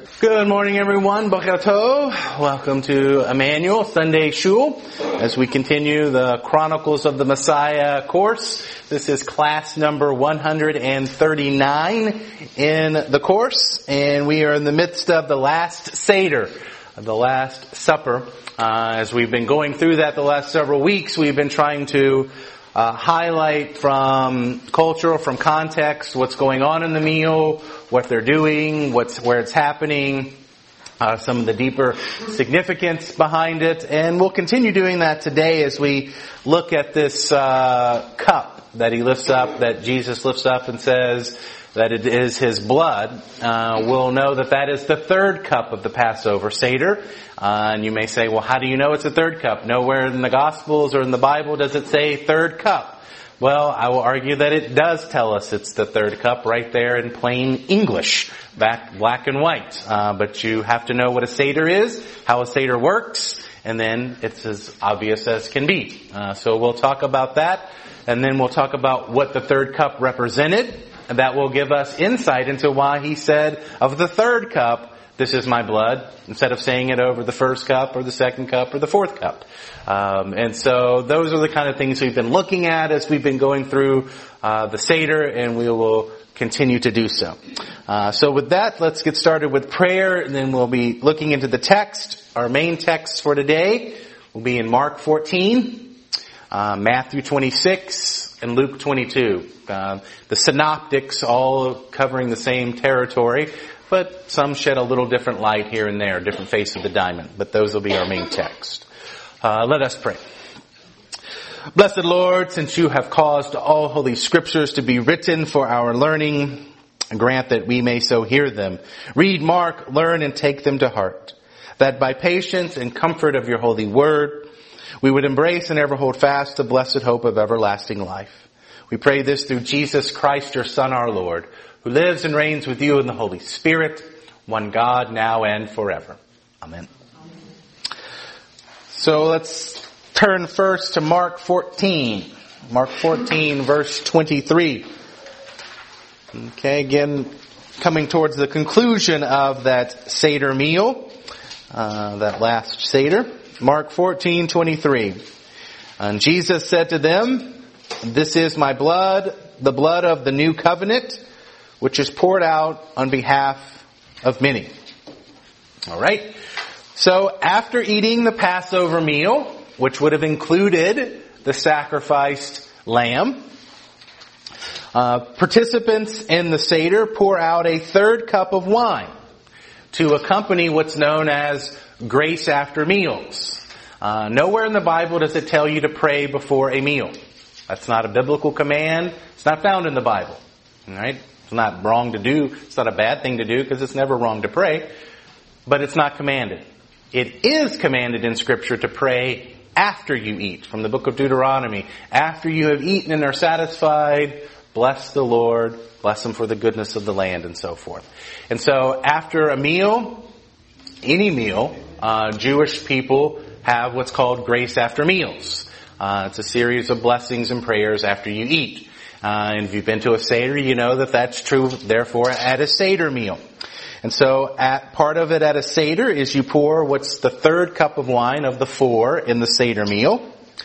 Good morning, everyone. Boker Tov. Welcome to Emmanuel Sunday Shul as we continue the Chronicles of the Messiah course. This is class number 139 in the course, and we are in the midst of the last Seder, the Last Supper. As we've been going through that the last several weeks, we've been trying to highlight from culture, from context, what's going on in the meal, what they're doing, where it's happening, some of the deeper significance behind it. And we'll continue doing that today as we look at this cup that he lifts up, that Jesus lifts up and says that it is his blood. We'll know that that is the third cup of the Passover Seder. And you may say, well, how do you know it's a third cup? Nowhere in the Gospels or in the Bible does it say third cup. Well, I will argue that it does tell us it's the third cup right there in plain English, black and white. But you have to know what a Seder is, how a Seder works, and then it's as obvious as can be. So we'll talk about that, and then we'll talk about what the third cup represented. And that will give us insight into why he said of the third cup, this is my blood, instead of saying it over the first cup or the second cup or the fourth cup. And so those are the kind of things we've been looking at as we've been going through the Seder, and we will continue to do so. So with that, let's get started with prayer, and then we'll be looking into the text. Our main text for today will be in Mark 14, Matthew 26, and Luke 22. The synoptics all covering the same territory, but some shed a little different light here and there, different face of the diamond. But those will be our main text. Let us pray. Blessed Lord, since you have caused all holy scriptures to be written for our learning, grant that we may so hear them, read, mark, learn, and take them to heart, that by patience and comfort of your holy word, we would embrace and ever hold fast the blessed hope of everlasting life. We pray this through Jesus Christ, your Son, our Lord, who lives and reigns with you in the Holy Spirit, one God, now and forever. Amen. So let's turn first to Mark 14. Mark 14, verse 23. Okay, again, coming towards the conclusion of that Seder meal, that last Seder. Mark 14:23. And Jesus said to them, "This is my blood, the blood of the new covenant, which is poured out on behalf of many." All right. So after eating the Passover meal, which would have included the sacrificed lamb, participants in the Seder pour out a third cup of wine to accompany what's known as grace after meals. Nowhere in the Bible does it tell you to pray before a meal. That's not a biblical command. It's not found in the Bible. All right? It's not wrong to do. It's not a bad thing to do because it's never wrong to pray. But it's not commanded. It is commanded in Scripture to pray after you eat. From the book of Deuteronomy. After you have eaten and are satisfied, bless the Lord. Bless Him for the goodness of the land and so forth. And so after a meal, any meal, Jewish people have what's called grace after meals. It's a series of blessings and prayers after you eat. And if you've been to a Seder, you know that that's true, therefore, at a Seder meal. And so part of it at a Seder is you pour what's the third cup of wine of the four in the Seder meal.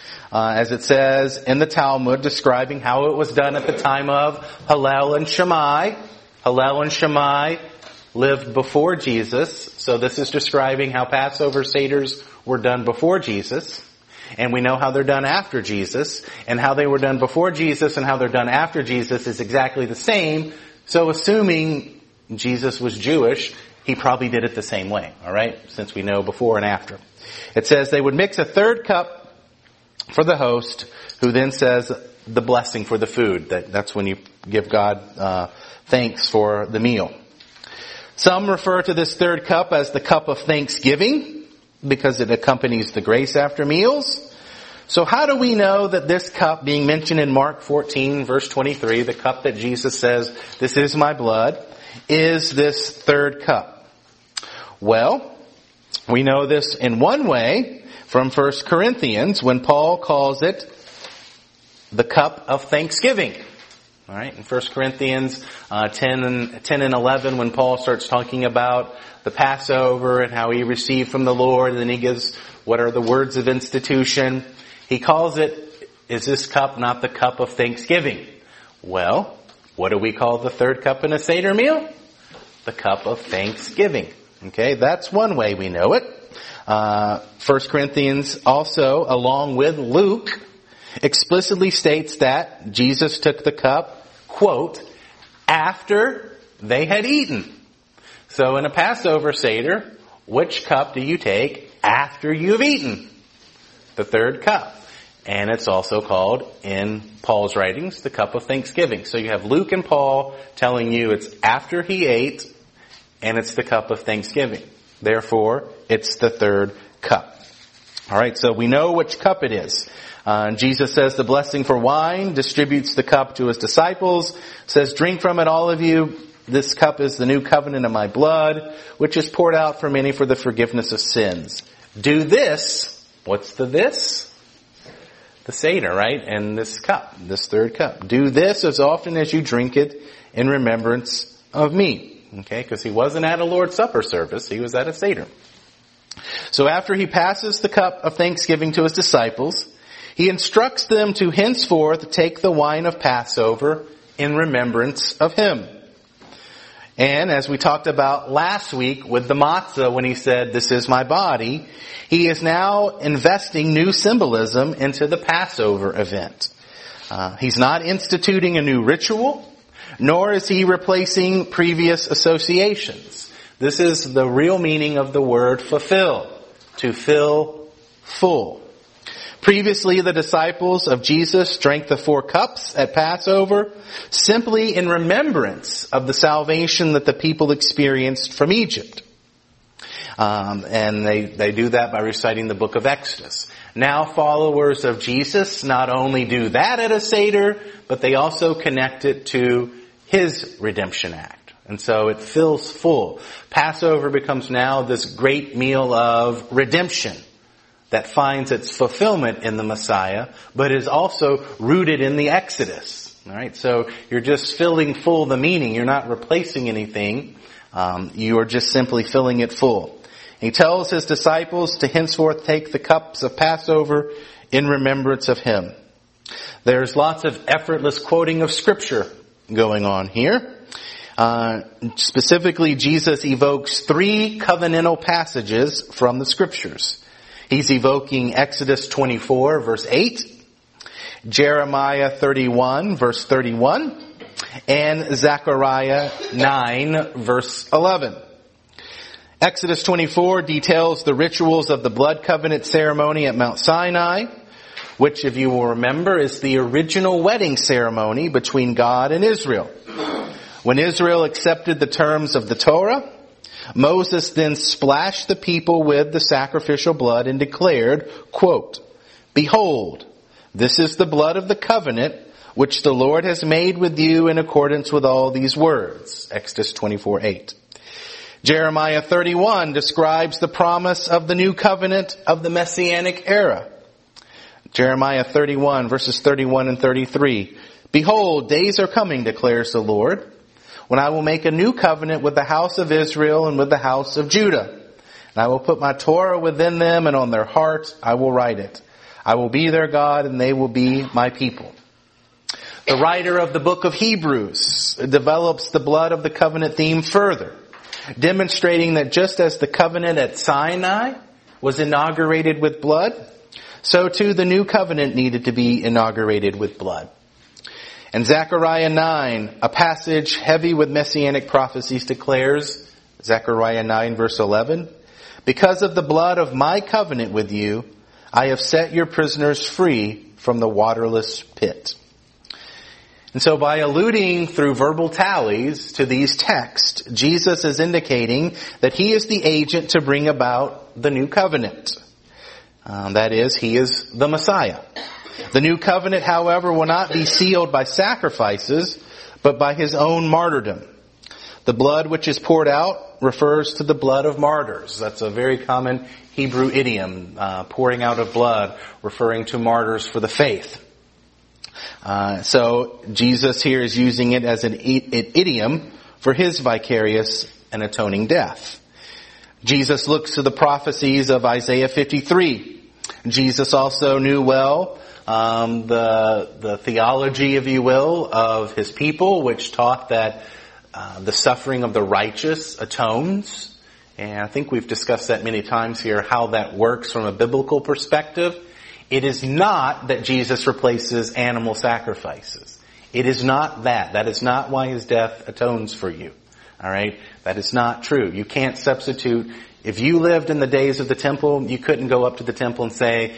As it says in the Talmud, describing how it was done at the time of Hillel and Shammai. Hillel and Shammai lived before Jesus. So this is describing how Passover Seders were done before Jesus. And we know how they're done after Jesus. And how they were done before Jesus and how they're done after Jesus is exactly the same. So assuming Jesus was Jewish, he probably did it the same way. All right? Since we know before and after. It says they would mix a third cup for the host, who then says the blessing for the food. That's when you give God thanks for the meal. Some refer to this third cup as the cup of thanksgiving, because it accompanies the grace after meals. So how do we know that this cup being mentioned in Mark 14 verse 23, the cup that Jesus says, "This is my blood," is this third cup? Well, we know this in one way from 1 Corinthians when Paul calls it the cup of thanksgiving. All right, in 1 Corinthians 10 and 11, when Paul starts talking about the Passover and how he received from the Lord, and then he gives what are the words of institution, he calls it, is this cup not the cup of thanksgiving? Well, what do we call the third cup in a Seder meal? The cup of thanksgiving. Okay, that's one way we know it. 1 Corinthians also, along with Luke, explicitly states that Jesus took the cup, quote, after they had eaten. So in a Passover Seder, which cup do you take after you've eaten? The third cup. And it's also called, in Paul's writings, the cup of thanksgiving. So you have Luke and Paul telling you it's after he ate, and it's the cup of thanksgiving. Therefore, it's the third cup. All right, so we know which cup it is. Jesus says the blessing for wine, distributes the cup to his disciples, says, drink from it, all of you. This cup is the new covenant of my blood, which is poured out for many for the forgiveness of sins. Do this. What's the this? The Seder, right? And this cup, this third cup. Do this as often as you drink it in remembrance of me. Okay, because he wasn't at a Lord's Supper service, he was at a Seder. So after he passes the cup of thanksgiving to his disciples, he instructs them to henceforth take the wine of Passover in remembrance of him. And as we talked about last week with the matzah when he said, this is my body, he is now investing new symbolism into the Passover event. He's not instituting a new ritual, nor is he replacing previous associations. This is the real meaning of the word fulfill, to fill full. Previously, the disciples of Jesus drank the 4 cups at Passover simply in remembrance of the salvation that the people experienced from Egypt. And they do that by reciting the book of Exodus. Now followers of Jesus not only do that at a Seder, but they also connect it to his redemption act. And so it fills full. Passover becomes now this great meal of redemption that finds its fulfillment in the Messiah, but is also rooted in the Exodus. All right, so you're just filling full the meaning. You're not replacing anything. You are just simply filling it full. He tells his disciples to henceforth take the cups of Passover in remembrance of him. There's lots of effortless quoting of Scripture going on here. Specifically, Jesus evokes 3 covenantal passages from the Scriptures. He's evoking Exodus 24, verse 8, Jeremiah 31, verse 31, and Zechariah 9, verse 11. Exodus 24 details the rituals of the blood covenant ceremony at Mount Sinai, which, if you will remember, is the original wedding ceremony between God and Israel. When Israel accepted the terms of the Torah, Moses then splashed the people with the sacrificial blood and declared, quote, behold, this is the blood of the covenant which the Lord has made with you in accordance with all these words. Exodus 24:8. Jeremiah 31 describes the promise of the new covenant of the Messianic era. Jeremiah 31 verses 31 and 33. Behold, days are coming, declares the Lord, when I will make a new covenant with the house of Israel and with the house of Judah. And I will put my Torah within them, and on their hearts I will write it. I will be their God, and they will be my people. The writer of the book of Hebrews develops the blood of the covenant theme further, demonstrating that just as the covenant at Sinai was inaugurated with blood, so too the new covenant needed to be inaugurated with blood. And Zechariah 9, a passage heavy with messianic prophecies, declares, Zechariah 9 verse 11, because of the blood of my covenant with you, I have set your prisoners free from the waterless pit. And so by alluding through verbal tallies to these texts, Jesus is indicating that he is the agent to bring about the new covenant. That is, he is the Messiah. The new covenant, however, will not be sealed by sacrifices, but by his own martyrdom. The blood which is poured out refers to the blood of martyrs. That's a very common Hebrew idiom, pouring out of blood, referring to martyrs for the faith. So Jesus here is using it as an idiom for his vicarious and atoning death. Jesus looks to the prophecies of Isaiah 53. Jesus also knew well the theology, if you will, of his people, which taught that the suffering of the righteous atones. And I think we've discussed that many times here, how that works from a biblical perspective. It is not that Jesus replaces animal sacrifices. It is not that. That is not why his death atones for you. All right? That is not true. You can't substitute. If you lived in the days of the temple, you couldn't go up to the temple and say,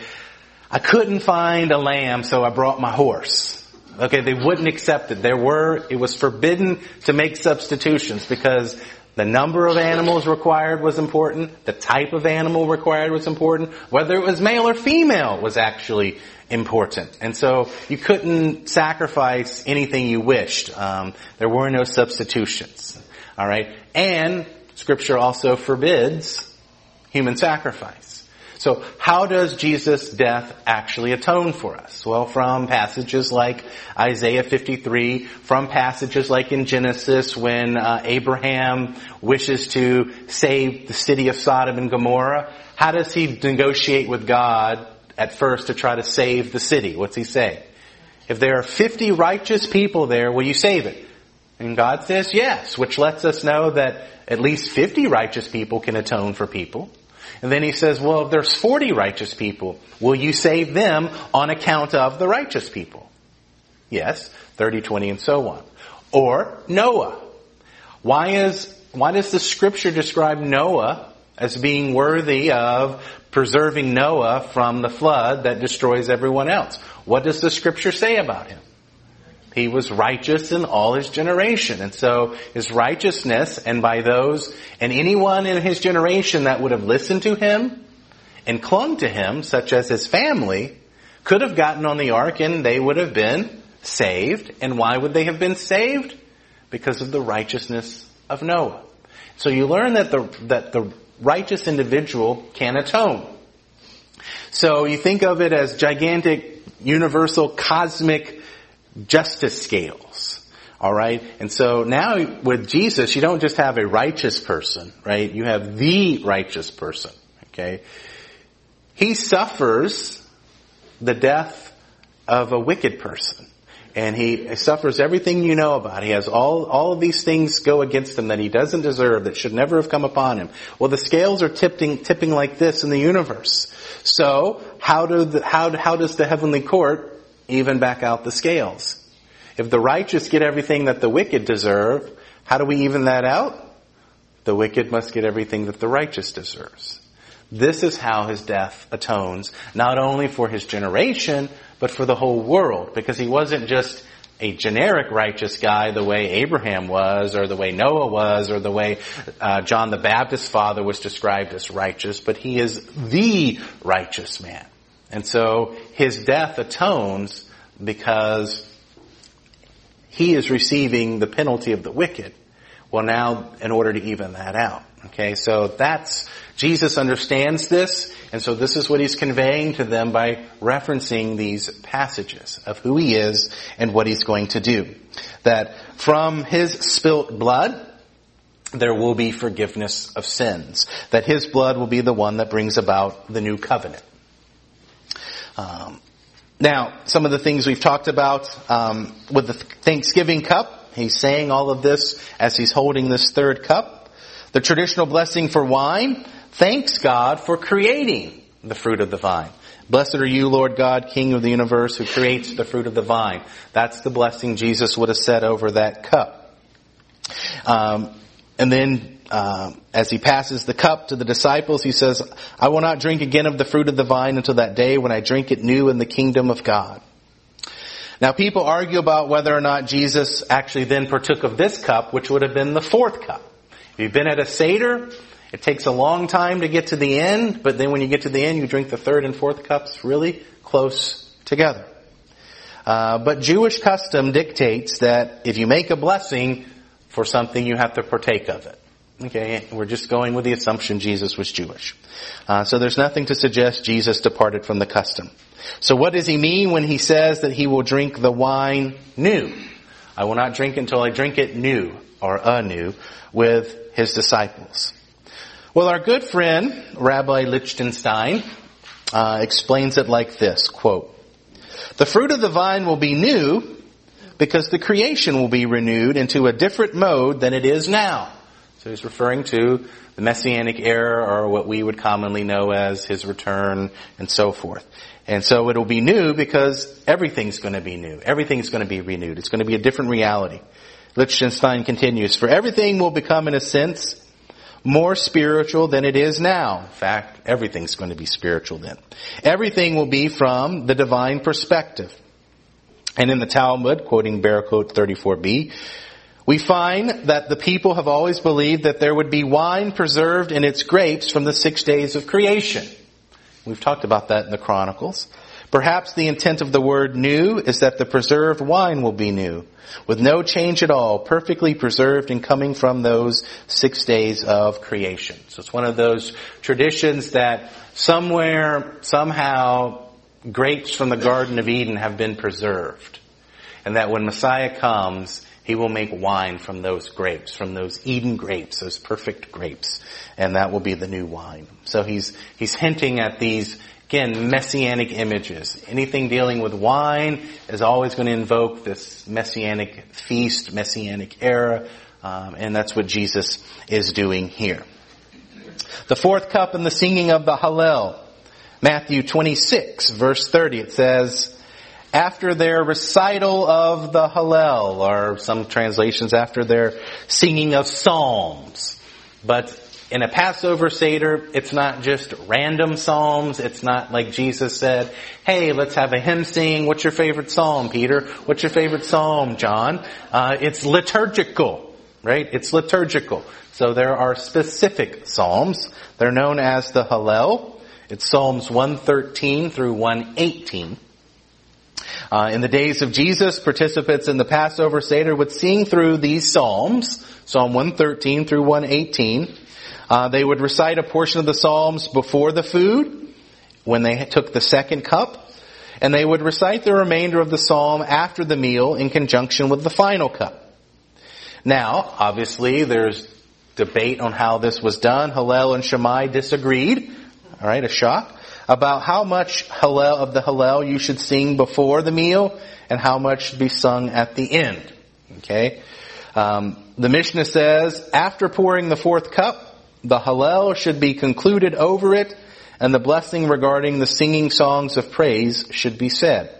I couldn't find a lamb, so I brought my horse. Okay, they wouldn't accept it. It was forbidden to make substitutions because the number of animals required was important. The type of animal required was important. Whether it was male or female was actually important. And so you couldn't sacrifice anything you wished. There were no substitutions. All right. And Scripture also forbids human sacrifice. So how does Jesus' death actually atone for us? Well, from passages like Isaiah 53, from passages like in Genesis when Abraham wishes to save the city of Sodom and Gomorrah. How does he negotiate with God at first to try to save the city? What's he say? If there are 50 righteous people there, will you save it? And God says yes, which lets us know that at least 50 righteous people can atone for people. And then he says, well, if there's 40 righteous people, will you save them on account of the righteous people? Yes, 30, 20, and so on. Or Noah. Why does the Scripture describe Noah as being worthy of preserving Noah from the flood that destroys everyone else? What does the Scripture say about him? He was righteous in all his generation. And so his righteousness, and by those, and anyone in his generation that would have listened to him and clung to him, such as his family, could have gotten on the ark and they would have been saved. And why would they have been saved? Because of the righteousness of Noah. So you learn that the righteous individual can atone. So you think of it as gigantic, universal, cosmic justice scales. All right? And so now with Jesus, you don't just have a righteous person, right? You have the righteous person. Okay? He suffers the death of a wicked person. And he suffers everything you know about. He has all of these things go against him that he doesn't deserve, that should never have come upon him. Well, the scales are tipping like this in the universe. So how does the heavenly court even back out the scales? If the righteous get everything that the wicked deserve, how do we even that out? The wicked must get everything that the righteous deserves. This is how his death atones, not only for his generation, but for the whole world. Because he wasn't just a generic righteous guy the way Abraham was, or the way Noah was, or the way John the Baptist's father was described as righteous, but he is the righteous man. And so his death atones because he is receiving the penalty of the wicked. Well, now, in order to even that out. Okay, so Jesus understands this, and so this is what he's conveying to them by referencing these passages of who he is and what he's going to do. That from his spilt blood, there will be forgiveness of sins. That his blood will be the one that brings about the new covenant. Now, some of the things we've talked about with the Thanksgiving cup, he's saying all of this as he's holding this third cup. The traditional blessing for wine, thanks God for creating the fruit of the vine. Blessed are you, Lord God, King of the universe, who creates the fruit of the vine. That's the blessing Jesus would have said over that cup. And then as he passes the cup to the disciples, he says, I will not drink again of the fruit of the vine until that day when I drink it new in the kingdom of God. Now people argue about whether or not Jesus actually then partook of this cup, which would have been the fourth cup. If you've been at a Seder, it takes a long time to get to the end, but then when you get to the end, you drink the third and fourth cups really close together. But Jewish custom dictates that if you make a blessing for something, you have to partake of it. Okay, we're just going with the assumption Jesus was Jewish. So there's nothing to suggest Jesus departed from the custom. So what does he mean when he says that he will drink the wine new? I will not drink until I drink it new, or anew, with his disciples. Well, our good friend, Rabbi Lichtenstein, explains it like this, quote, "The fruit of the vine will be new because the creation will be renewed into a different mode than it is now." So he's referring to the Messianic era, or what we would commonly know as his return and so forth. And so it'll be new because everything's going to be new. Everything's going to be renewed. It's going to be a different reality. Lichtenstein continues, "For everything will become, in a sense, more spiritual than it is now." In fact, everything's going to be spiritual then. "Everything will be from the divine perspective." And in the Talmud, quoting Barakot 34b, we find that the people have always believed that there would be wine preserved in its grapes from the 6 days of creation. We've talked about that in the Chronicles. Perhaps the intent of the word new is that the preserved wine will be new, with no change at all, perfectly preserved and coming from those 6 days of creation. So it's one of those traditions that somewhere, somehow, grapes from the Garden of Eden have been preserved. And that when Messiah comes, he will make wine from those grapes, from those Eden grapes, those perfect grapes. And that will be the new wine. So he's hinting at these, again, messianic images. Anything dealing with wine is always going to invoke this messianic feast, messianic era. And that's what Jesus is doing here. The fourth cup and the singing of the Hallel. Matthew 26, verse 30, it says, after their recital of the Hallel, or some translations after their singing of psalms. But in a Passover Seder, it's not just random psalms. It's not like Jesus said, hey, let's have a hymn sing. What's your favorite psalm, Peter? What's your favorite psalm, John? It's liturgical, right? It's liturgical. So there are specific psalms. They're known as the Hallel. It's Psalms 113 through 118. In the days of Jesus, participants in the Passover Seder would sing through these psalms, Psalm 113 through 118. They would recite a portion of the psalms before the food, when they took the second cup, and they would recite the remainder of the psalm after the meal in conjunction with the final cup. Now, obviously, there's debate on how this was done. Hillel and Shammai disagreed. All right, a shock. About how much Hallel of the Hallel you should sing before the meal and how much should be sung at the end. Okay? The Mishnah says, after pouring the fourth cup, the Hallel should be concluded over it and the blessing regarding the singing songs of praise should be said.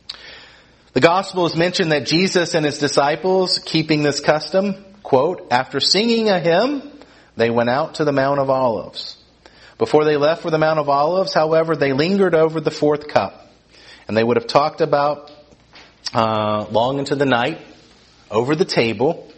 The Gospels mention that Jesus and his disciples, keeping this custom, quote, after singing a hymn, they went out to the Mount of Olives. Before they left for the Mount of Olives, however, they lingered over the fourth cup. And they would have talked about long into the night, over the table,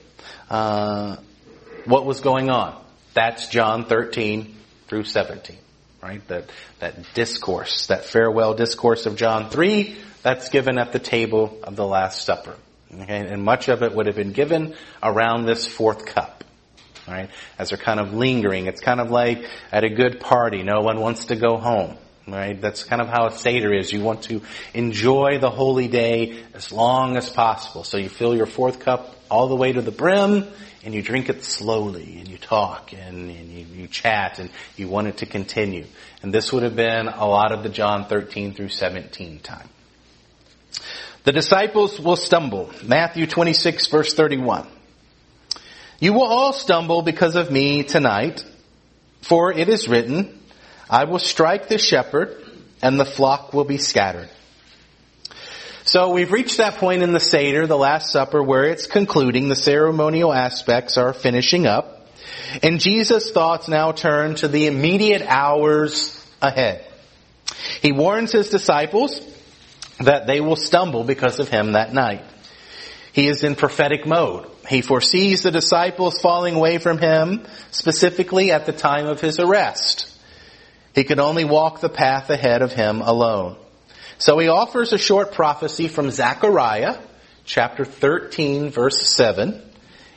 what was going on. That's John 13 through 17, right? That discourse, that farewell discourse of John 3, that's given at the table of the Last Supper. Okay? And much of it would have been given around this fourth cup. Right? As they're kind of lingering. It's kind of like at a good party. No one wants to go home. Right? That's kind of how a Seder is. You want to enjoy the holy day as long as possible. So you fill your fourth cup all the way to the brim and you drink it slowly and you talk and you chat and you want it to continue. And this would have been a lot of the John 13 through 17 time. The disciples will stumble. Matthew 26 verse 31. You will all stumble because of me tonight, for it is written, I will strike the shepherd, and the flock will be scattered. So we've reached that point in the Seder, the Last Supper, where it's concluding. The ceremonial aspects are finishing up. And Jesus' thoughts now turn to the immediate hours ahead. He warns his disciples that they will stumble because of him that night. He is in prophetic mode. He foresees the disciples falling away from him, specifically at the time of his arrest. He could only walk the path ahead of him alone. So he offers a short prophecy from Zechariah, chapter 13, verse 7,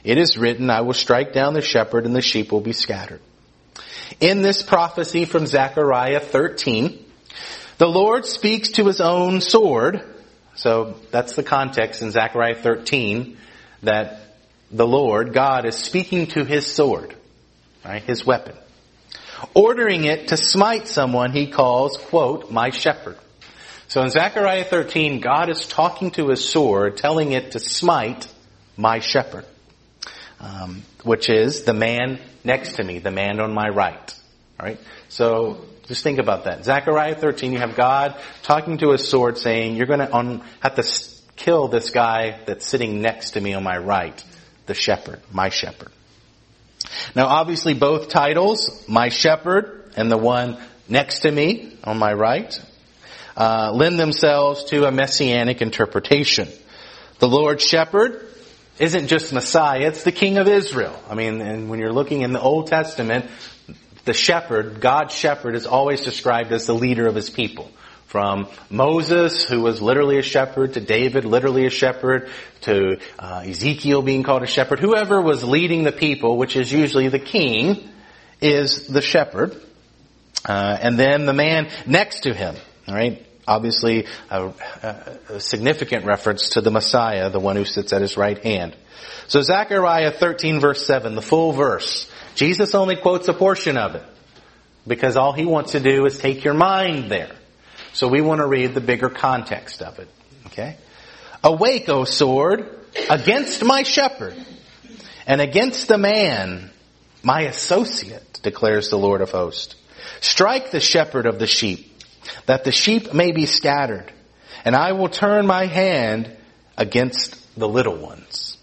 It is written, I will strike down the shepherd and the sheep will be scattered. In this prophecy from Zechariah 13, the Lord speaks to his own sword. So that's the context in Zechariah 13, that the Lord, God, is speaking to his sword, right, his weapon, ordering it to smite someone he calls, quote, my shepherd. So in Zechariah 13, God is talking to his sword, telling it to smite my shepherd, which is the man next to me, the man on my right. All right? So just think about that. Zechariah 13, you have God talking to his sword saying, you're going to have to kill this guy that's sitting next to me on my right, the shepherd, my shepherd. Now obviously both titles, my shepherd and the one next to me on my right, lend themselves to a messianic interpretation. The Lord shepherd isn't just Messiah, it's the King of Israel. I mean, and when you're looking in the Old Testament, the shepherd, God's shepherd, is always described as the leader of his people. From Moses, who was literally a shepherd, to David, literally a shepherd, to Ezekiel being called a shepherd. Whoever was leading the people, which is usually the king, is the shepherd. And then the man next to him, all right? Obviously, a significant reference to the Messiah, the one who sits at his right hand. So Zechariah 13 verse 7, the full verse. Jesus only quotes a portion of it, because all he wants to do is take your mind there. So we want to read the bigger context of it. Okay? Awake, O sword, against my shepherd, and against the man, my associate, declares the Lord of hosts. Strike the shepherd of the sheep, that the sheep may be scattered, and I will turn my hand against the little ones.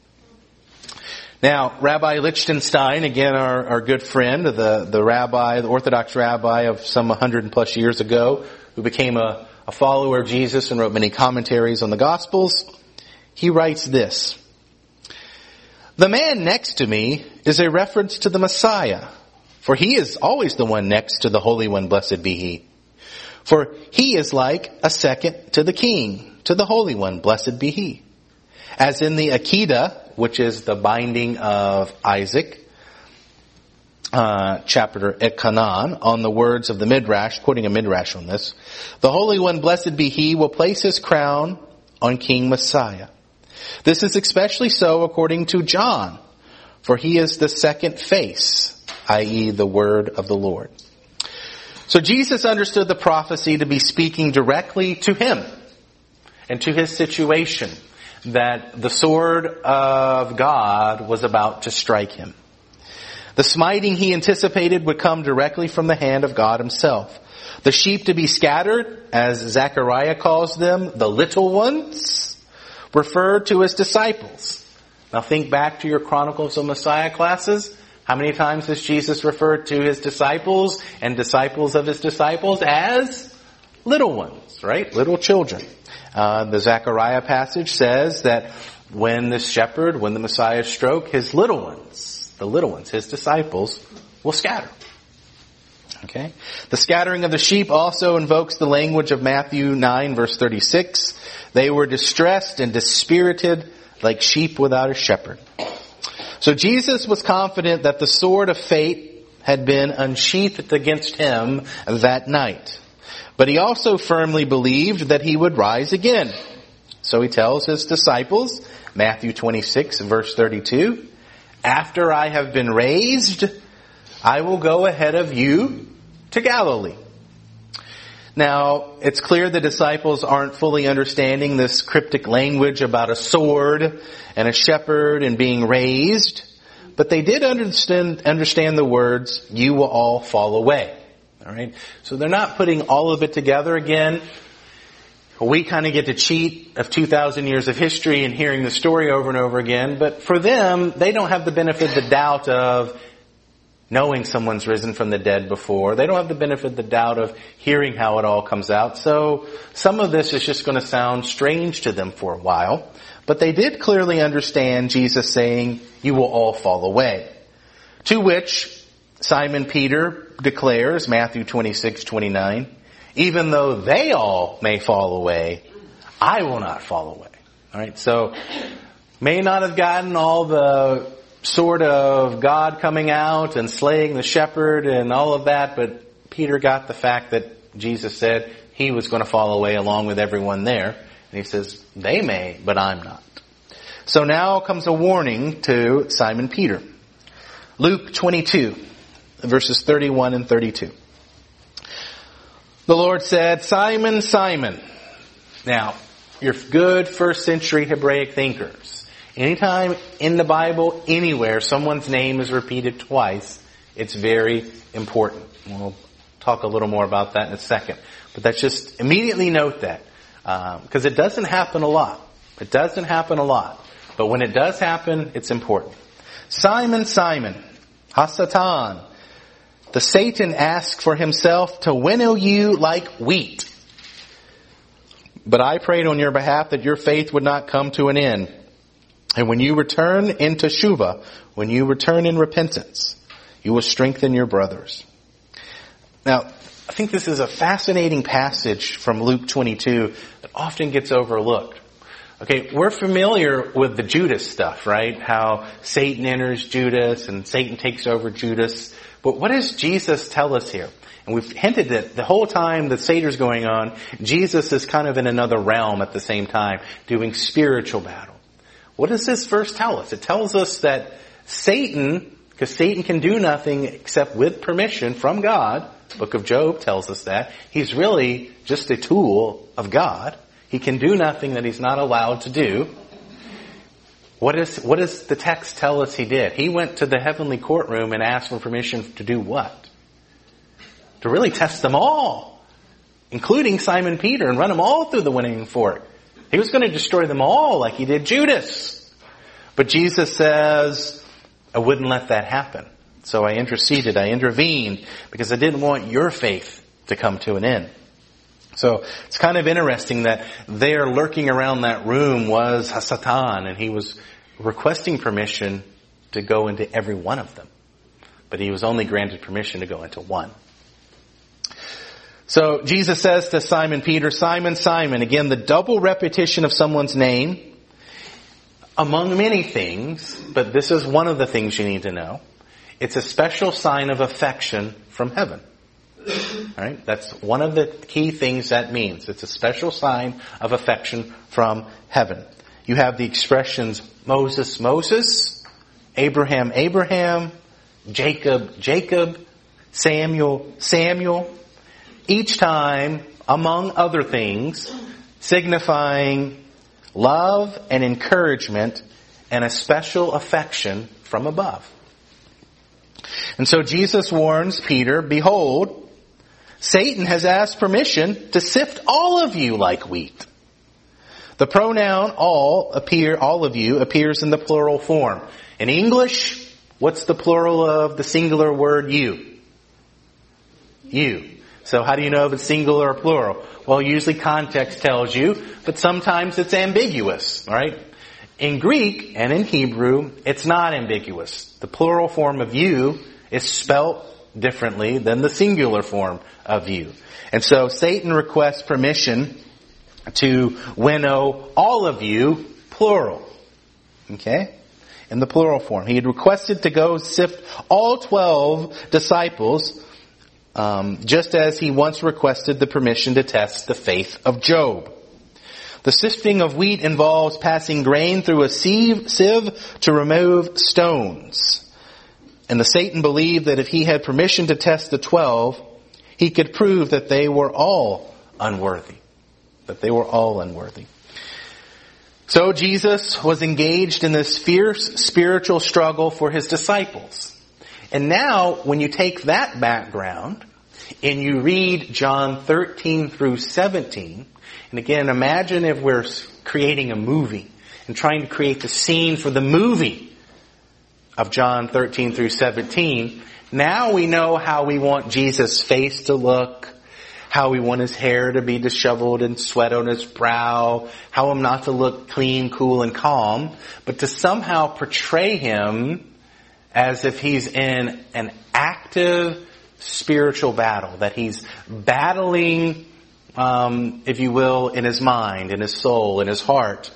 Now, Rabbi Lichtenstein, again our good friend, the rabbi, the Orthodox rabbi of some 100 plus years ago, who became a follower of Jesus and wrote many commentaries on the Gospels, he writes this: the man next to me is a reference to the Messiah, for he is always the one next to the Holy One, blessed be he. For he is like a second to the King, to the Holy One, blessed be he. As in the Akedah, which is the binding of Isaac, chapter at Canaan, on the words of the Midrash, quoting a Midrash on this, the Holy One, blessed be he, will place his crown on King Messiah. This is especially so according to John, for he is the second face, i.e. the word of the Lord. So Jesus understood the prophecy to be speaking directly to him and to his situation, that the sword of God was about to strike him. The smiting he anticipated would come directly from the hand of God himself. The sheep to be scattered, as Zechariah calls them, the little ones, referred to as disciples. Now think back to your Chronicles of Messiah classes. How many times has Jesus referred to his disciples and disciples of his disciples as little ones, right? Little children. The Zechariah passage says that when the Messiah stroke, his little ones, his disciples, will scatter. Okay? The scattering of the sheep also invokes the language of Matthew 9 verse 36. They were distressed and dispirited like sheep without a shepherd. So Jesus was confident that the sword of fate had been unsheathed against him that night. But he also firmly believed that he would rise again. So he tells his disciples, Matthew 26 verse 32, after I have been raised, I will go ahead of you to Galilee. Now, it's clear the disciples aren't fully understanding this cryptic language about a sword and a shepherd and being raised, but they did understand the words, you will all fall away. All right? So they're not putting all of it together again. We kind of get to cheat of 2,000 years of history and hearing the story over and over again, but for them, they don't have the benefit of the doubt of knowing someone's risen from the dead before. They don't have the benefit of the doubt of hearing how it all comes out. So some of this is just going to sound strange to them for a while. But they did clearly understand Jesus saying, you will all fall away. To which Simon Peter declares, Matthew 26:29, even though they all may fall away, I will not fall away. All right. So May not have gotten all the sort of God coming out and slaying the shepherd and all of that, but Peter got the fact that Jesus said he was going to fall away along with everyone there. And he says, they may, but I'm not. So now comes a warning to Simon Peter. Luke 22, verses 31 and 32. The Lord said, Simon, Simon. Now, you're good first century Hebraic thinkers. Anytime in the Bible, anywhere, someone's name is repeated twice, it's very important. We'll talk a little more about that in a second. But that's just, immediately note that. Because it doesn't happen a lot. It doesn't happen a lot. But when it does happen, it's important. Simon, Simon, Hasatan, the Satan asks for himself to winnow you like wheat. But I prayed on your behalf that your faith would not come to an end. And when you return in teshuvah, when you return in repentance, you will strengthen your brothers. Now, I think this is a fascinating passage from Luke 22 that often gets overlooked. Okay, we're familiar with the Judas stuff, right? How Satan enters Judas and Satan takes over Judas. But what does Jesus tell us here? And we've hinted that the whole time the Seder's going on, Jesus is kind of in another realm at the same time, doing spiritual battle. What does this verse tell us? It tells us that Satan, because Satan can do nothing except with permission from God, the book of Job tells us that, he's really just a tool of God. He can do nothing that he's not allowed to do. What does the text tell us he did? He went to the heavenly courtroom and asked for permission to do what? To really test them all, including Simon Peter, and run them all through the winning fork. He was going to destroy them all like he did Judas. But Jesus says, I wouldn't let that happen. So I interceded, I intervened, because I didn't want your faith to come to an end. So it's kind of interesting that there lurking around that room was Hasatan, and he was requesting permission to go into every one of them. But he was only granted permission to go into one. So Jesus says to Simon Peter, Simon, Simon, again, the double repetition of someone's name, among many things, but this is one of the things you need to know. It's a special sign of affection from heaven. All right? That's one of the key things that means. It's a special sign of affection from heaven. You have the expressions Moses, Moses, Abraham, Abraham, Jacob, Jacob, Samuel, Samuel. Each time, among other things, signifying love and encouragement and a special affection from above. And so Jesus warns Peter, behold, Satan has asked permission to sift all of you like wheat. The pronoun all of you appears in the plural form. In English, what's the plural of the singular word you? You. So how do you know if it's singular or plural? Well, usually context tells you, but sometimes it's ambiguous, right? In Greek and in Hebrew, it's not ambiguous. The plural form of you is spelt differently than the singular form of you. And so Satan requests permission to winnow all of you, plural. Okay? In the plural form. He had requested to go sift all 12 disciples, just as he once requested the permission to test the faith of Job. The sifting of wheat involves passing grain through a sieve to remove stones. And the Satan believed that if he had permission to test the 12, he could prove that they were all unworthy. That they were all unworthy. So Jesus was engaged in this fierce spiritual struggle for his disciples. And now, when you take that background and you read John 13 through 17, and again, imagine if we're creating a movie and trying to create the scene for the movie of John 13 through 17. Now we know how we want Jesus' face to look, how we want his hair to be disheveled and sweat on his brow, how him not to look clean, cool, and calm, but to somehow portray him as if he's in an active spiritual battle, that he's battling, if you will, in his mind, in his soul, in his heart,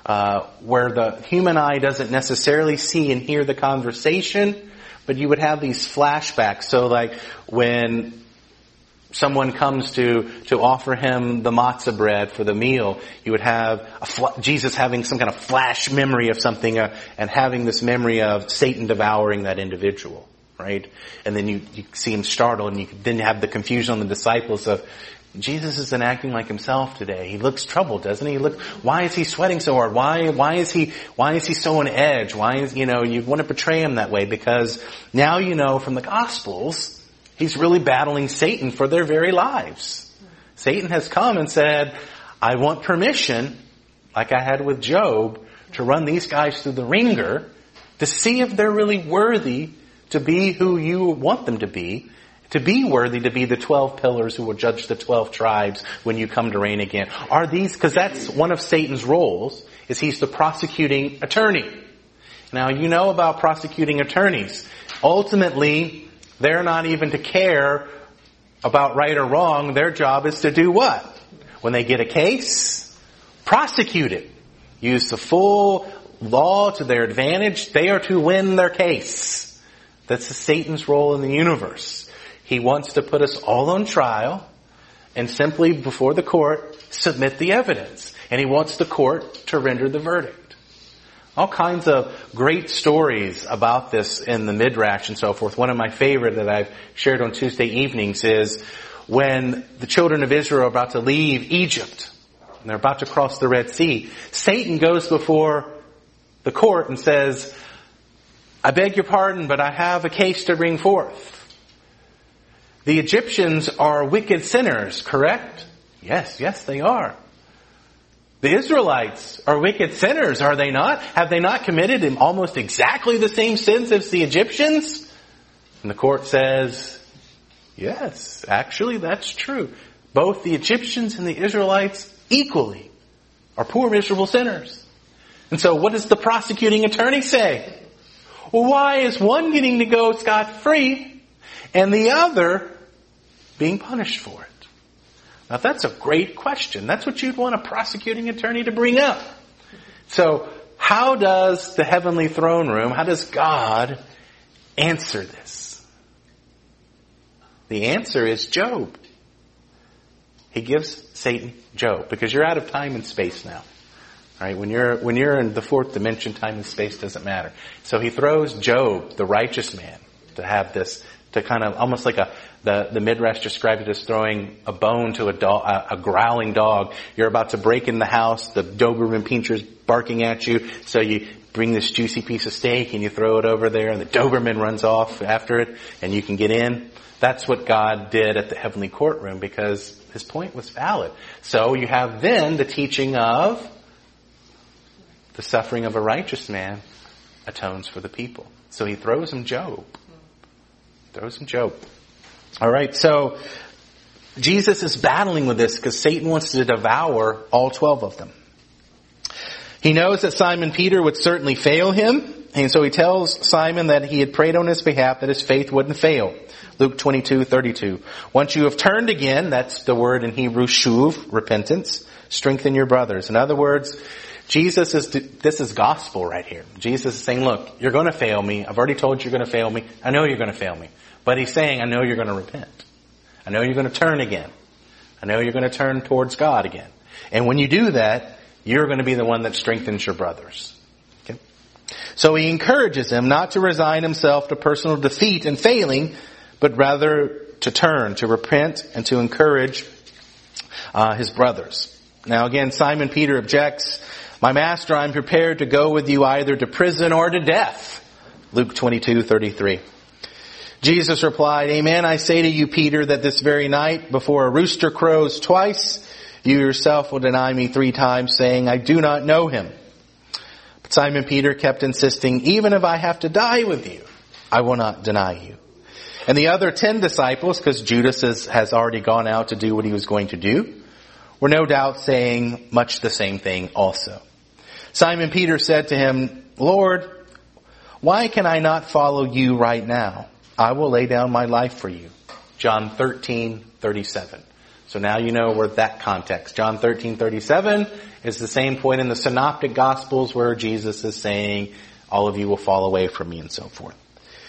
where the human eye doesn't necessarily see and hear the conversation, but you would have these flashbacks. So like when someone comes to offer him the matzah bread for the meal, you would have Jesus having some kind of flash memory of something and having this memory of Satan devouring that individual, right? And then you see him startled, and you then have the confusion on the disciples of, Jesus isn't acting like himself today. He looks troubled, doesn't he? Why is he sweating so hard? Why is he so on edge? Why is, you want to portray him that way, because now you know from the Gospels, he's really battling Satan for their very lives. Satan has come and said, I want permission, like I had with Job, to run these guys through the ringer to see if they're really worthy to be who you want them to be worthy to be the 12 pillars who will judge the 12 tribes when you come to reign again. Are these, because that's one of Satan's roles, is he's the prosecuting attorney. Now, you know about prosecuting attorneys. Ultimately, they're not even to care about right or wrong. Their job is to do what? When they get a case, prosecute it. Use the full law to their advantage. They are to win their case. That's Satan's role in the universe. He wants to put us all on trial and simply before the court submit the evidence. And he wants the court to render the verdict. All kinds of great stories about this in the Midrash and so forth. One of my favorite that I've shared on Tuesday evenings is when the children of Israel are about to leave Egypt and they're about to cross the Red Sea. Satan goes before the court and says, I beg your pardon, but I have a case to bring forth. The Egyptians are wicked sinners, correct? Yes, they are. The Israelites are wicked sinners, are they not? Have they not committed almost exactly the same sins as the Egyptians? And the court says, yes, actually that's true. Both the Egyptians and the Israelites equally are poor, miserable sinners. And so what does the prosecuting attorney say? Well, why is one getting to go scot-free and the other being punished for it? Now that's a great question. That's what you'd want a prosecuting attorney to bring up. So how does the heavenly throne room, how does God answer this? The answer is Job. He gives Satan Job, because you're out of time and space now. All right, when you're in the fourth dimension, time and space doesn't matter. So he throws Job, the righteous man, to have this, to kind of almost like the Midrash described it as throwing a bone to a growling dog. You're about to break in the house, the Doberman Pinscher's barking at you, so you bring this juicy piece of steak and you throw it over there, and the Doberman runs off after it, and you can get in. That's what God did at the heavenly courtroom, because his point was valid. So you have then the teaching of the suffering of a righteous man atones for the people. So he throws him Job. All right, so Jesus is battling with this because Satan wants to devour all 12 of them. He knows that Simon Peter would certainly fail him, and so he tells Simon that he had prayed on his behalf that his faith wouldn't fail. Luke 22:32. Once you have turned again, that's the word in Hebrew, shuv, repentance, strengthen your brothers. In other words, this is gospel right here. Jesus is saying, look, you're going to fail me. I've already told you you're going to fail me. I know you're going to fail me. But he's saying, I know you're going to repent. I know you're going to turn again. I know you're going to turn towards God again. And when you do that, you're going to be the one that strengthens your brothers. Okay? So he encourages him not to resign himself to personal defeat and failing, but rather to turn, to repent, and to encourage his brothers. Now again, Simon Peter objects, my master, I'm prepared to go with you either to prison or to death. Luke 22:33. Jesus replied, amen, I say to you, Peter, that this very night, before a rooster crows twice, you yourself will deny me 3 times, saying, I do not know him. But Simon Peter kept insisting, even if I have to die with you, I will not deny you. And the other 10 disciples, because Judas has already gone out to do what he was going to do, were no doubt saying much the same thing also. Simon Peter said to him, Lord, why can I not follow you right now? I will lay down my life for you. John 13:37. So now you know where that context. John 13:37 is the same point in the Synoptic Gospels where Jesus is saying, all of you will fall away from me and so forth.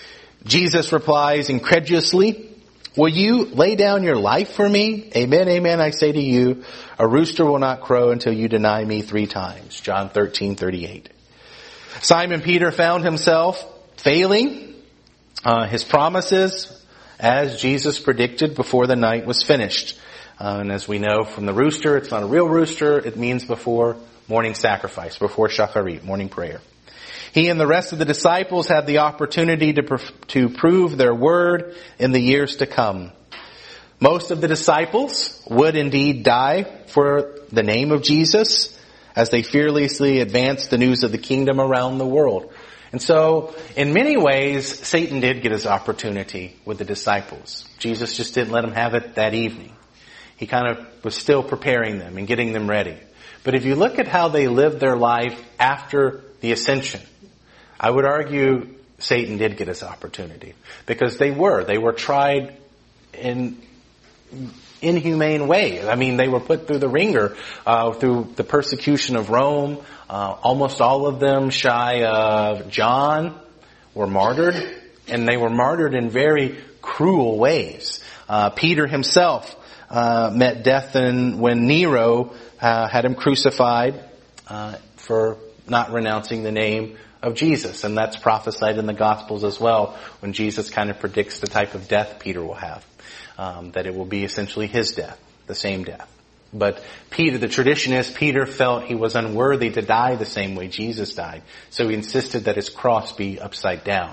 Jesus replies incredulously, will you lay down your life for me? Amen, amen, I say to you, a rooster will not crow until you deny me 3 times. John 13:38. Simon Peter found himself failing his promises as Jesus predicted before the night was finished. And as we know from the rooster, it's not a real rooster. It means before morning sacrifice, before shacharit, morning prayer. He and the rest of the disciples had the opportunity to prove their word in the years to come. Most of the disciples would indeed die for the name of Jesus as they fearlessly advanced the news of the kingdom around the world. And so, in many ways, Satan did get his opportunity with the disciples. Jesus just didn't let them have it that evening. He kind of was still preparing them and getting them ready. But if you look at how they lived their life after the ascension, I would argue Satan did get his opportunity. Because they were tried in inhumane ways. I mean, they were put through the ringer through the persecution of Rome. Almost all of them, shy of John, were martyred. And they were martyred in very cruel ways. Peter himself met death when Nero had him crucified for not renouncing the name of Jesus. And that's prophesied in the Gospels as well, when Jesus kind of predicts the type of death Peter will have. That it will be essentially his death, the same death. But Peter, the tradition is Peter felt he was unworthy to die the same way Jesus died. So he insisted that his cross be upside down.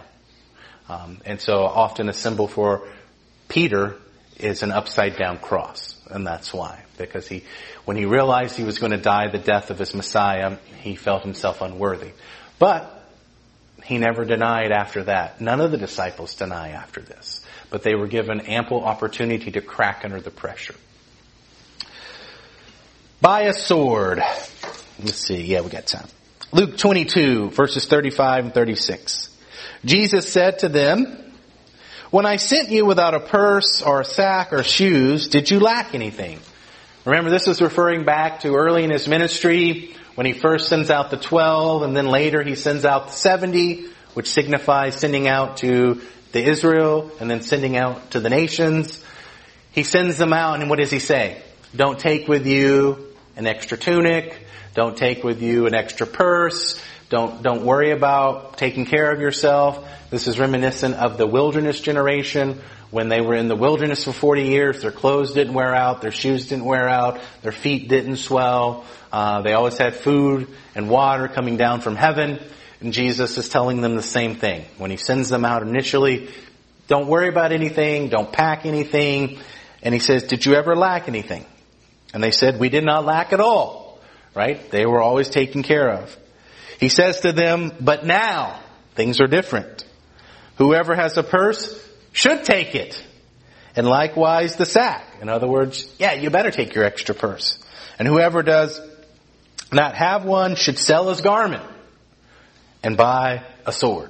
And so often a symbol for Peter is an upside down cross. And that's why. Because when he realized he was going to die the death of his Messiah, he felt himself unworthy. But he never denied after that. None of the disciples deny after this. But they were given ample opportunity to crack under the pressure. By a sword. Let's see. Yeah, we got time. Luke 22, verses 35 and 36. Jesus said to them, when I sent you without a purse or a sack or shoes, did you lack anything? Remember, this is referring back to early in his ministry when he first sends out the 12 and then later he sends out the 70, which signifies sending out to the Israel and then sending out to the nations. He sends them out and what does he say? Don't take with you an extra tunic. Don't take with you an extra purse. Don't worry about taking care of yourself. This is reminiscent of the wilderness generation. When they were in the wilderness for 40 years, their clothes didn't wear out, their shoes didn't wear out, their feet didn't swell. They always had food and water coming down from heaven. And Jesus is telling them the same thing. When he sends them out initially, don't worry about anything, don't pack anything. And he says, did you ever lack anything? And they said, we did not lack at all. Right? They were always taken care of. He says to them, but now things are different. Whoever has a purse should take it. And likewise the sack. In other words, you better take your extra purse. And whoever does not have one should sell his garment and buy a sword.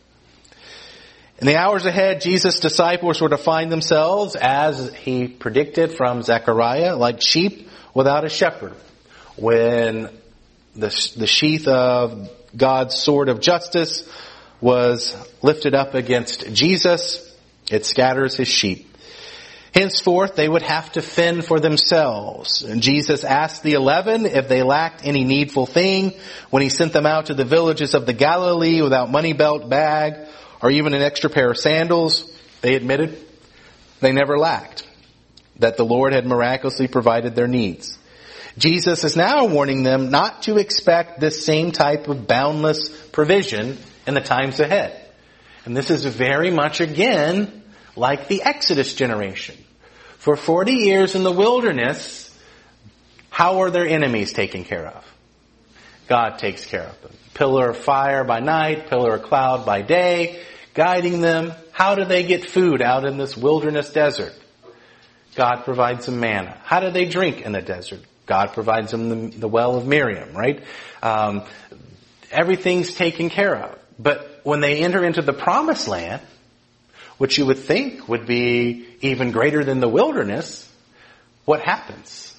In the hours ahead, Jesus' disciples were to find themselves, as he predicted from Zechariah, like sheep without a shepherd. When the sheath of God's sword of justice was lifted up against Jesus, it scatters his sheep. Henceforth, they would have to fend for themselves. And Jesus asked the 11 if they lacked any needful thing when he sent them out to the villages of the Galilee without money belt, bag, or even an extra pair of sandals. They admitted they never lacked, that the Lord had miraculously provided their needs. Jesus is now warning them not to expect this same type of boundless provision in the times ahead. And this is very much, again, like the Exodus generation. For 40 years in the wilderness, how are their enemies taken care of? God takes care of them. Pillar of fire by night, pillar of cloud by day, guiding them. How do they get food out in this wilderness desert? God provides them manna. How do they drink in the desert? God provides them the well of Miriam, right? Everything's taken care of. But when they enter into the promised land, which you would think would be even greater than the wilderness, what happens?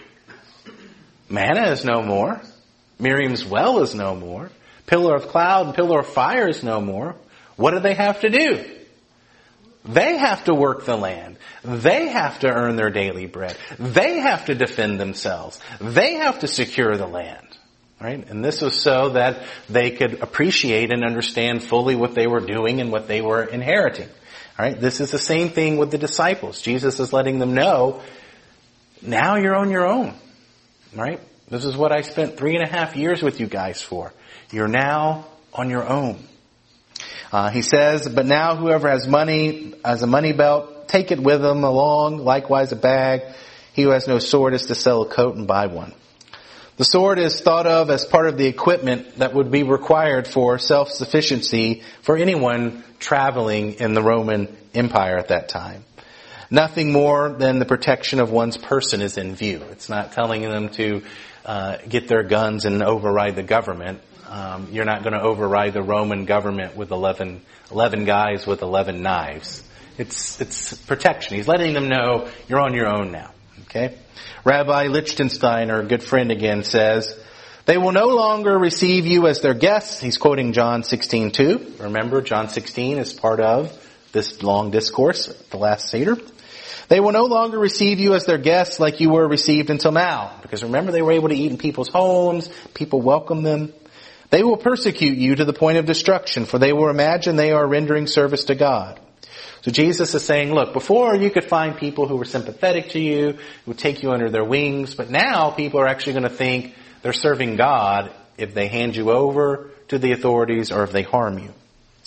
Manna is no more. Miriam's well is no more. Pillar of cloud and pillar of fire is no more. What do they have to do? They have to work the land. They have to earn their daily bread. They have to defend themselves. They have to secure the land. Right? And this was so that they could appreciate and understand fully what they were doing and what they were inheriting. All right? This is the same thing with the disciples. Jesus is letting them know, now you're on your own. Right? This is what I spent 3.5 years with you guys for. You're now on your own. He says, but now whoever has money, has a money belt, take it with him along, likewise a bag. He who has no sword is to sell a coat and buy one. The sword is thought of as part of the equipment that would be required for self-sufficiency for anyone traveling in the Roman Empire at that time. Nothing more than the protection of one's person is in view. It's not telling them to get their guns and override the government. You're not going to override the Roman government with 11 guys with 11 knives. It's protection. He's letting them know you're on your own now. Okay? Rabbi Lichtenstein, our good friend again, says, they will no longer receive you as their guests. He's quoting John 16:2. Remember, John 16 is part of this long discourse, the last Seder. They will no longer receive you as their guests like you were received until now. Because remember, they were able to eat in people's homes. People welcome them. They will persecute you to the point of destruction, for they will imagine they are rendering service to God. So Jesus is saying, look, before you could find people who were sympathetic to you, who would take you under their wings, but now people are actually going to think they're serving God if they hand you over to the authorities or if they harm you.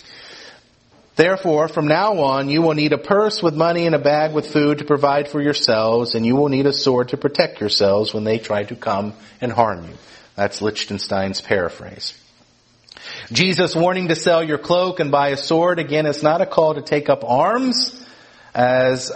Therefore, from now on, you will need a purse with money and a bag with food to provide for yourselves, and you will need a sword to protect yourselves when they try to come and harm you. That's Lichtenstein's paraphrase. Jesus' warning to sell your cloak and buy a sword, again, is not a call to take up arms as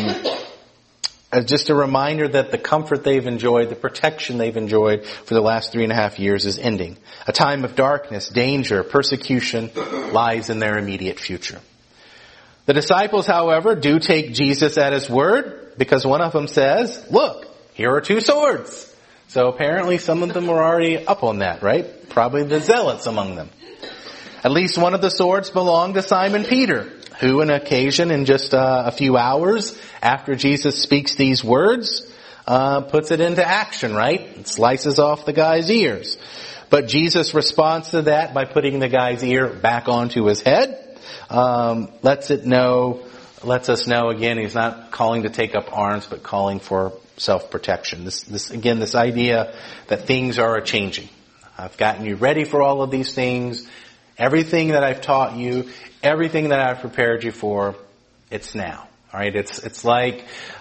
just a reminder that the comfort they've enjoyed, the protection they've enjoyed for the last 3.5 years is ending. A time of darkness, danger, persecution lies in their immediate future. The disciples, however, do take Jesus at his word because one of them says, look, here are 2 swords. So apparently some of them were already up on that, right? Probably the zealots among them. At least one of the swords belonged to Simon Peter, who on occasion in just a few hours after Jesus speaks these words, puts it into action, right? It slices off the guy's ears. But Jesus responds to that by putting the guy's ear back onto his head. Lets us know again, he's not calling to take up arms, but calling for self-protection. This idea that things are changing. I've gotten you ready for all of these things. Everything that I've taught you, everything that I've prepared you for, it's now. All right, it's like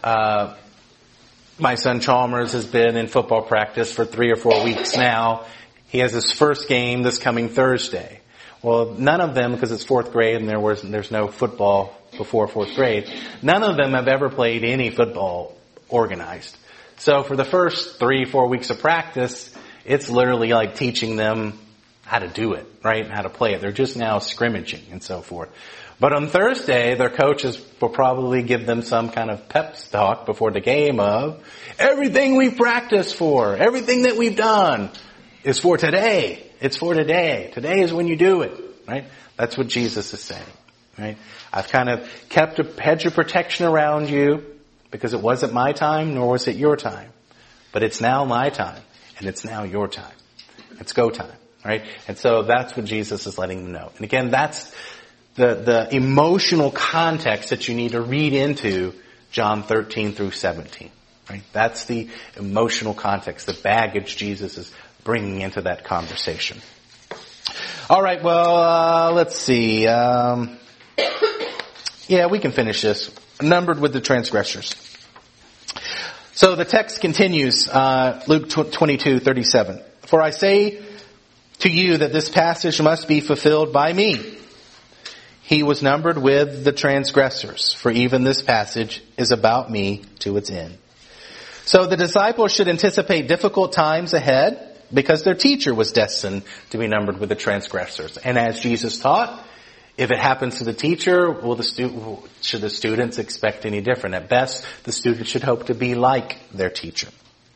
my son Chalmers has been in football practice for 3 or 4 weeks now. He has his first game this coming Thursday. Well, none of them, because it's 4th grade and there's no football before 4th grade, none of them have ever played any football organized. So for the first 3-4 weeks of practice, it's literally like teaching them how to do it, right? How to play it. They're just now scrimmaging and so forth. But on Thursday, their coaches will probably give them some kind of pep talk before the game of everything we've practiced for, everything that we've done is for today. It's for today. Today is when you do it, right? That's what Jesus is saying, right? I've kind of kept a hedge of protection around you because it wasn't my time, nor was it your time. But it's now my time, and it's now your time. It's go time, right? And so that's what Jesus is letting them know. And again, that's the emotional context that you need to read into John 13 through 17, right? That's the emotional context, the baggage Jesus is bringing into that conversation. All right, well, let's see. Yeah, we can finish this. Numbered with the transgressors. So the text continues, Luke 22:37. For I say to you that this passage must be fulfilled by me. He was numbered with the transgressors, for even this passage is about me to its end. So the disciples should anticipate difficult times ahead because their teacher was destined to be numbered with the transgressors. And as Jesus taught, If it happens to the teacher, should the students expect any different? At best, the student should hope to be like their teacher.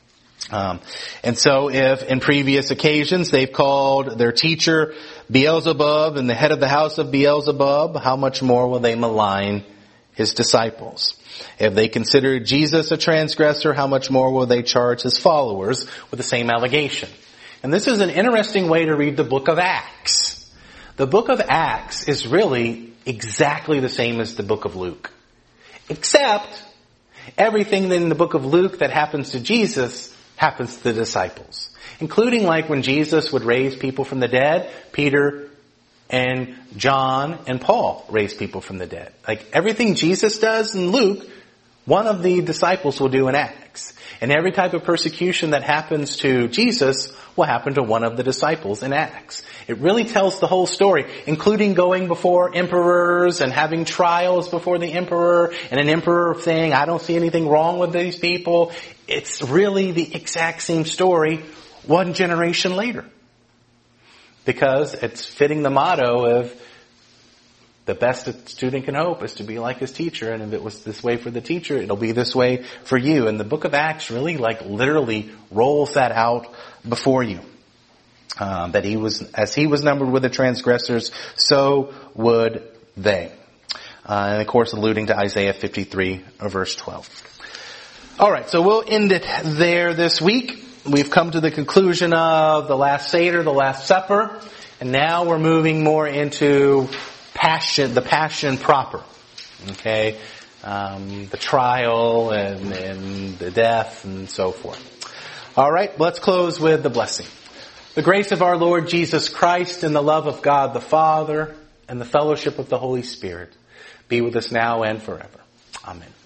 And so if in previous occasions they've called their teacher Beelzebub and the head of the house of Beelzebub, how much more will they malign his disciples? If they consider Jesus a transgressor, how much more will they charge his followers with the same allegation? And this is an interesting way to read the book of Acts. The book of Acts is really exactly the same as the book of Luke. Except everything in the book of Luke that happens to Jesus happens to the disciples. Including like when Jesus would raise people from the dead, Peter and John and Paul raised people from the dead. Like everything Jesus does in Luke, one of the disciples will do in Acts. And every type of persecution that happens to Jesus will happen to one of the disciples in Acts. It really tells the whole story, including going before emperors and having trials before the emperor, and an emperor saying, I don't see anything wrong with these people. It's really the exact same story one generation later. Because it's fitting the motto of the best a student can hope is to be like his teacher, and if it was this way for the teacher, it'll be this way for you. And the book of Acts really literally rolls that out before you. That as he was numbered with the transgressors, so would they. And of course alluding to Isaiah 53 verse 12. Alright, so we'll end it there this week. We've come to the conclusion of the last Seder, the Last Supper, and now we're moving more into the passion proper. Okay? The trial and the death and so forth. Alright, let's close with the blessing. The grace of our Lord Jesus Christ and the love of God the Father and the fellowship of the Holy Spirit be with us now and forever. Amen.